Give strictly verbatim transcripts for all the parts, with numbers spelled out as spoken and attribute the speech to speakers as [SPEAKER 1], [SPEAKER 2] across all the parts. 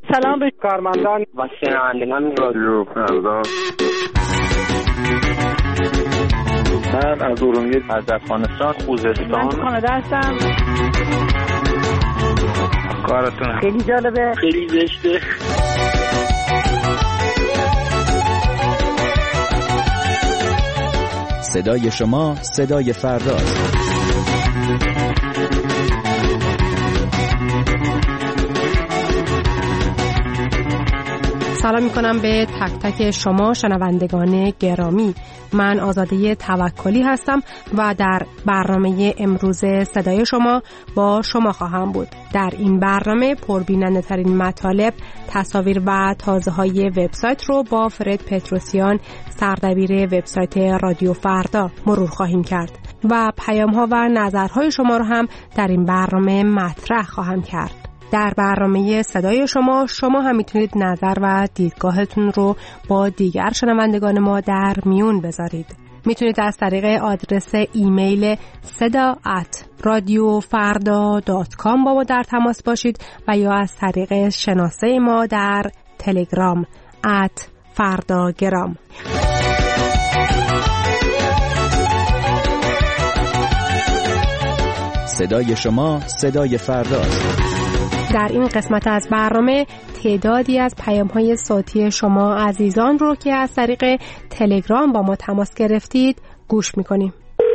[SPEAKER 1] سلام به کارمندان
[SPEAKER 2] و شنوندگان رادیو فردا.
[SPEAKER 3] من از ارومیه، از افغانستان، خوزستان.
[SPEAKER 1] من کانادا هستم.
[SPEAKER 3] کارتون
[SPEAKER 1] خیلی جالبه،
[SPEAKER 2] خیلی زشته.
[SPEAKER 4] صدای شما صدای فرداست.
[SPEAKER 5] سلام میکنم به تک تک شما شنوندگان گرامی. من آزاده توکلی هستم و در برنامه امروز صدای شما با شما خواهم بود. در این برنامه پربیننده ترین مطالب، تصاویر و تازه های وبسایت رو با فرد پتروسیان، سردبیر وبسایت رادیو فردا مرور خواهیم کرد و پیام ها و نظرهای شما رو هم در این برنامه مطرح خواهم کرد. در برنامه صدای شما شما هم میتونید نظر و دیدگاهتون رو با دیگر شنوندگان ما در میون بذارید. میتونید از طریق آدرس ایمیل صدا ات رادیو فردا دات کام با ما در تماس باشید و یا از طریق شناسه ما در تلگرام ات فرداگرام.
[SPEAKER 4] صدای شما صدای فرداست.
[SPEAKER 5] در این قسمت از برنامه تعدادی از پیام‌های صوتی شما عزیزان رو که از طریق تلگرام با ما تماس گرفتید گوش می‌کنیم.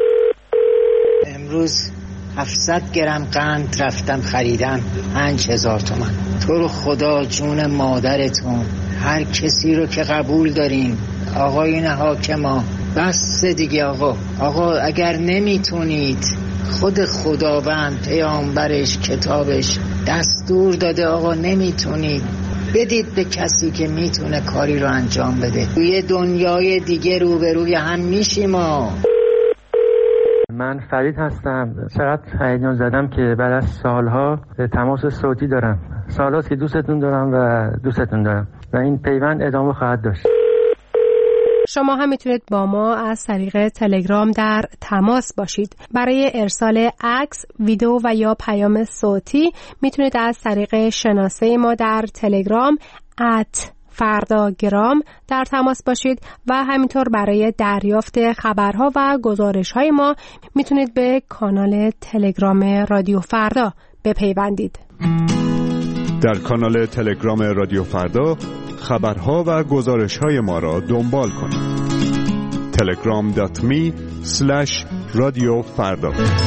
[SPEAKER 6] امروز هفتصد گرم قند رفتم خریدم، پنج هزار تومان. تو رو خدا جون مادرتون، هر کسی رو که قبول دارین آقایون حاکما، بس دیگه آقا. آقا اگر نمیتونید، خود خداوند پیامبرش کتابش دستور داده آقا نمیتونید، بدید به کسی که میتونه کاری رو انجام بده. توی دنیای دیگه روبروی هم میشیم. ما
[SPEAKER 7] من فرید هستم. چقدر هیجان زدم که بعد از سالها تماس صوتی دارم. سالهاست که دوستتون دارم و دوستتون دارم و این پیوند ادامه خواهد داشت.
[SPEAKER 5] شما هم میتونید با ما از طریق تلگرام در تماس باشید. برای ارسال عکس، ویدیو و یا پیام صوتی میتونید از طریق شناسه ما در تلگرام ات فرداگرام در تماس باشید و همینطور برای دریافت خبرها و گزارش‌های ما میتونید به کانال تلگرام رادیو فردا بپیوندید.
[SPEAKER 8] در کانال تلگرام رادیو فردا خبرها و گزارش‌های ما را دنبال کنید. تلگرام دات می اسلش رادیو فردا.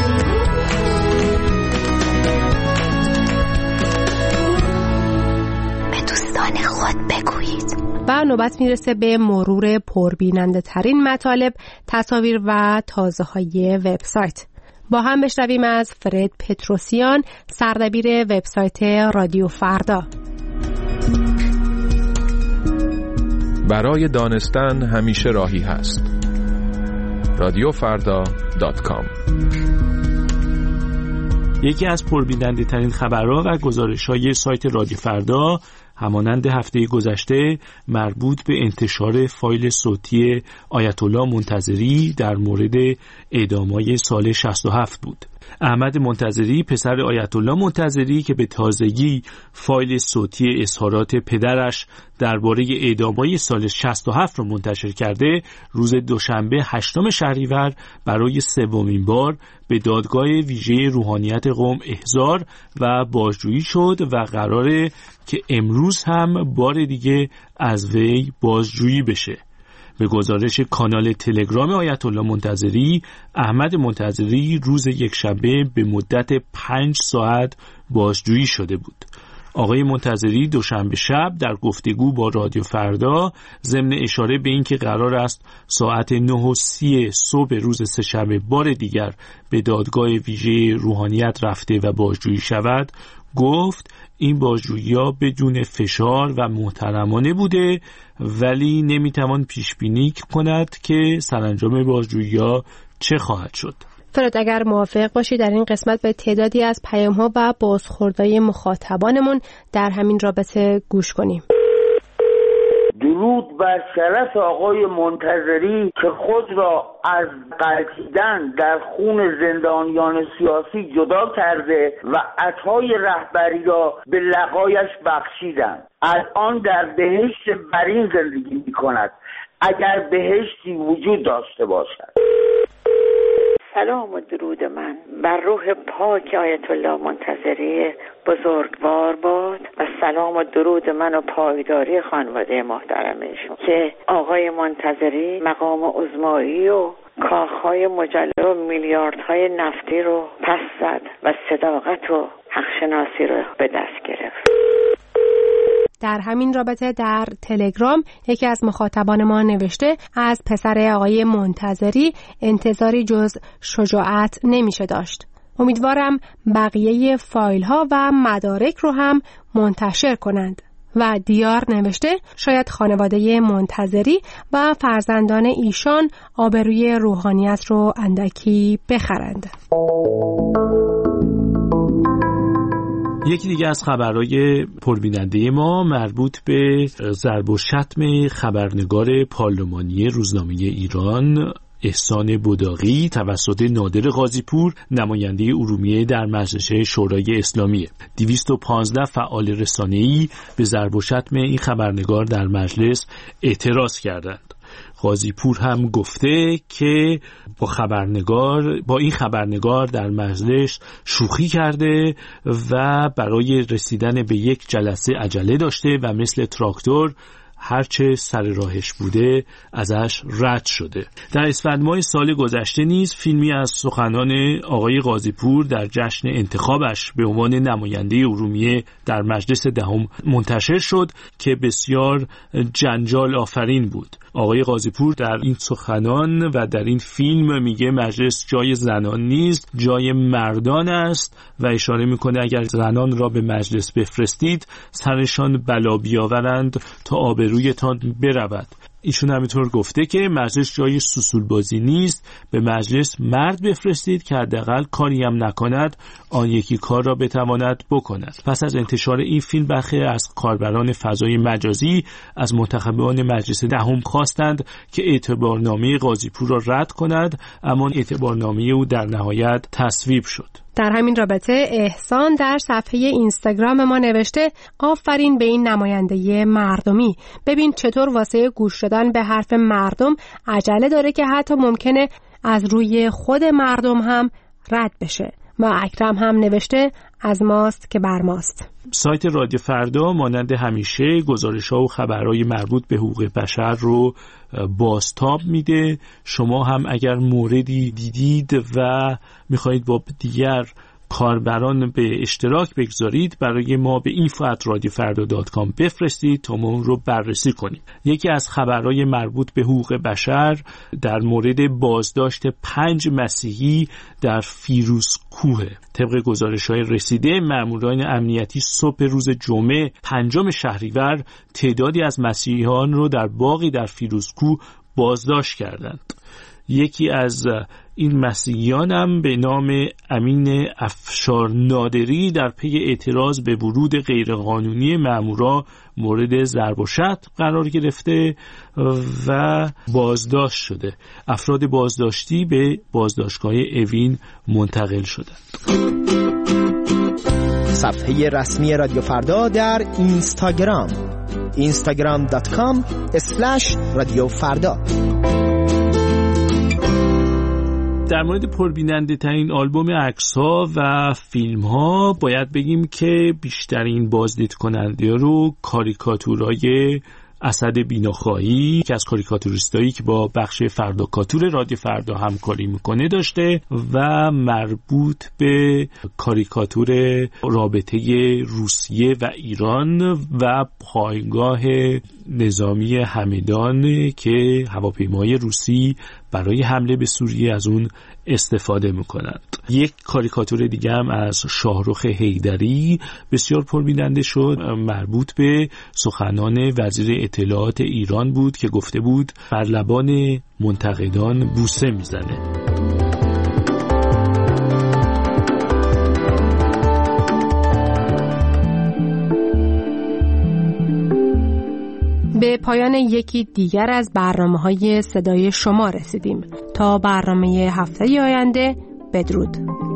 [SPEAKER 9] به دوستان خود بگویید.
[SPEAKER 5] و نوبت میرسه به مرور پربیننده ترین مطالب، تصاویر و تازه های وبسایت. با هم بشنویم از فرد پتروسیان، سردبیر وبسایت رادیو فردا.
[SPEAKER 10] برای دانستن همیشه راهی هست. رادیو فردا دات کام.
[SPEAKER 11] یکی از پربیننده ترین خبرها و گزارش‌های سایت رادیو فردا همانند هفته گذشته مربوط به انتشار فایل صوتی آیت الله منتظری در مورد اعدام‌های سال شصت و هفت بود. احمد منتظری، پسر آیت الله منتظری که به تازگی فایل صوتی اظهارات پدرش درباره اعدام‌های سال شصت و هفت را منتشر کرده، روز دوشنبه هشتم شهریور برای سومین بار به دادگاه ویژه روحانیت قم احضار و بازجویی شد و قراره که امروز هم بار دیگه از وی بازجویی بشه. به گزارش کانال تلگرام آیت الله منتظری، احمد منتظری روز یکشنبه به مدت پنج ساعت بازجویی شده بود. آقای منتظری دوشنبه شب در گفتگو با رادیو فردا ضمن اشاره به اینکه قرار است ساعت نه و سی صبح روز سه‌شنبه بار دیگر به دادگاه ویژه روحانیت رفته و بازجویی شود، گفت این بازجویی‌ها بدون فشار و محترمانه بوده، ولی نمیتوان پیش بینی کند که سرانجام بازجویی‌ها چه خواهد شد.
[SPEAKER 5] فرد اگر موافق باشی در این قسمت به تعدادی از پیام‌ها و بازخوردهای مخاطبانمون در همین رابطه گوش کنیم.
[SPEAKER 12] درود بر شرف آقای منتظری که خود را از غلطیدن در خون زندانیان سیاسی جدا کرده و عطای رهبری را به لقایش بخشیدند. الان در بهشت برین زندگی می کند، اگر بهشتی وجود داشته باشد.
[SPEAKER 13] سلام و درود من بر روح پاک آیت الله منتظری بزرگوار باد و سلام و درود من و پایداری خانواده محترمشون که آقای منتظری مقام عظمایی و کاخهای مجلل و میلیاردهای نفتی رو پس زد و صداقت و حقشناسی رو به دست گرفت.
[SPEAKER 5] در همین رابطه در تلگرام یکی از مخاطبان ما نوشته از پسر آقای منتظری انتظاری جز شجاعت نمیشه داشت. امیدوارم بقیه فایل ها و مدارک رو هم منتشر کنند. و دیار نوشته شاید خانواده منتظری و فرزندان ایشان آبروی روحانیت رو اندکی بخرند.
[SPEAKER 11] یکی دیگه از خبرهای پربیننده ما مربوط به ضرب و شتم خبرنگار پارلمانی روزنامه ایران احسان بداغی توسط نادر غازیپور نماینده ارومیه در مجلس شورای اسلامی. دویست و پانزده فعال رسانه‌ای به ضرب و شتم این خبرنگار در مجلس اعتراض کردند. غازیپور هم گفته که با خبرنگار با این خبرنگار در مجلس شوخی کرده و برای رسیدن به یک جلسه عجله داشته و مثل تراکتور هرچه سر راهش بوده ازش رد شده. در اسفند ماه سال گذشته نیز فیلمی از سخنان آقای غازیپور در جشن انتخابش به عنوان نماینده ارومیه در مجلس دهم منتشر شد که بسیار جنجال آفرین بود. آقای غازیپور در این سخنان و در این فیلم میگه مجلس جای زنان نیست، جای مردان است و اشاره میکنه اگر زنان را به مجلس بفرستید سرشان بلا بیاورند تا آبرویتان برود. ایشون همینطور گفته که مجلس جای سوسول بازی نیست، به مجلس مرد بفرستید که حداقل کاری هم نکند آن یکی کار را بتواند بکند. پس از انتشار این فیلم برخی از کاربران فضای مجازی از منتخبان مجلس دهم خواستند که اعتبارنامه غازیپور را رد کند، اما اعتبارنامه او در نهایت تصویب شد.
[SPEAKER 5] در همین رابطه احسان در صفحه اینستاگرام ما نوشته آفرین به این نماینده مردمی. ببین چطور واسه گوش دادن به حرف مردم عجله داره که حتی ممکنه از روی خود مردم هم رد بشه. و اکرم هم نوشته از ماست که بر ماست.
[SPEAKER 11] سایت رادیو فردا مانند همیشه گزارش‌ها و خبرهای مربوط به حقوق بشر رو بازتاب میده. شما هم اگر موردی دیدید و میخواهید با دیگر کاربران به اشتراک بگذارید برای ما به اینفو ات رادیو فردا دات کام بفرستید تا ما اون رو بررسی کنیم. یکی از خبرهای مربوط به حقوق بشر در مورد بازداشت پنج مسیحی در فیروزکوه. طبق گزارش‌های رسیده ماموران امنیتی صبح روز جمعه پنجم شهریور تعدادی از مسیحیان رو در باغی در فیروزکوه بازداشت کردند. یکی از این مسیحیان هم به نام امین افشار نادری در پی اعتراض به ورود غیرقانونی مامورا مورد ضرب و شتم قرار گرفته و بازداشت شده. افراد بازداشتی به بازداشتگاه اوین منتقل شدند.
[SPEAKER 14] صفحه رسمی رادیو فردا در اینستاگرام اینستاگرام دات کام اسلش رادیو فردا.
[SPEAKER 11] در مورد پربیننده ترین آلبوم عکس‌ها و فیلم‌ها باید بگیم که بیشترین بازدید کننده رو کاریکاتورای اسد بیناخواهی که از کاریکاتوریستایی که با بخش فرداکاتور رادیو فردا همکاری میکنه داشته و مربوط به کاریکاتور رابطه روسیه و ایران و پایگاه نظامی همدان که هواپیمای روسی برای حمله به سوریه از اون استفاده میکنند. یک کاریکاتور دیگه هم از شاهرخ حیدری بسیار پربیننده شد، مربوط به سخنان وزیر اطلاعات ایران بود که گفته بود بر لبان منتقدان بوسه میزنه.
[SPEAKER 5] به پایان یکی دیگر از برنامه‌های صدای شما رسیدیم. تا برنامه هفته آینده، بدرود.